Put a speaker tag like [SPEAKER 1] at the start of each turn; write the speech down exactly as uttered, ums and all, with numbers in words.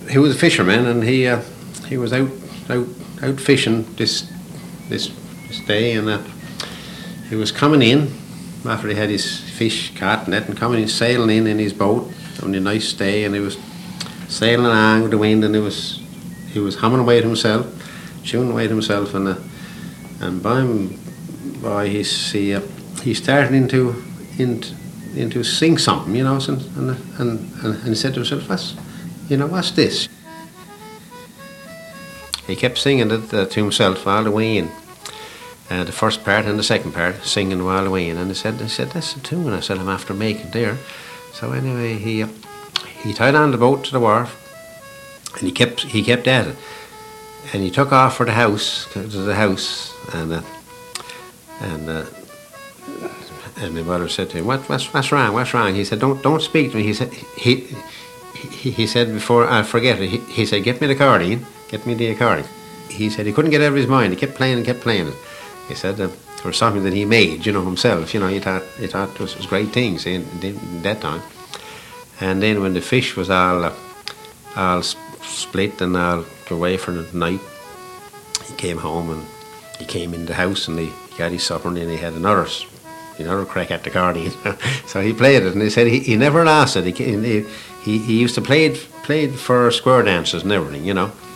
[SPEAKER 1] he was a fisherman, and he uh, he was out out out fishing this this this day, and uh, he was coming in after he had his fish caught net and coming in, sailing in in his boat on a nice day, and he was sailing along with the wind, and he was he was humming away to himself, chewing away to himself, and uh, and by and by he he, uh, he started into into into sing something, you know, and and and, and, and he said to himself, "What's you know what's this?" He kept singing it uh, to himself all the way in. Uh, the first part and the second part, singing all the way in, and he said, "I said that's the tune." I said, "I'm after making there." So anyway, he uh, he tied on the boat to the wharf, and he kept he kept at it, and he took off for the house to the house, and uh, and uh, and my mother said to him, "What what's what's wrong? What's wrong?" He said, "Don't don't speak to me." He said he he, he said before I forget it. He, he said, "Get me the accordion, get me the accordion." He said he couldn't get it out of his mind. He kept playing and kept playing it. He said uh, it was something that he made, you know, himself. You know, he thought he thought it was, it was great things in, in that time. And then when the fish was all uh, all split and all go away for the night, he came home and he came in the house and he, he got his supper, and then he had another another crack at the accordion. So he played it, and he said he, he never lost it. He, he he he used to play it play it for square dances and everything, you know.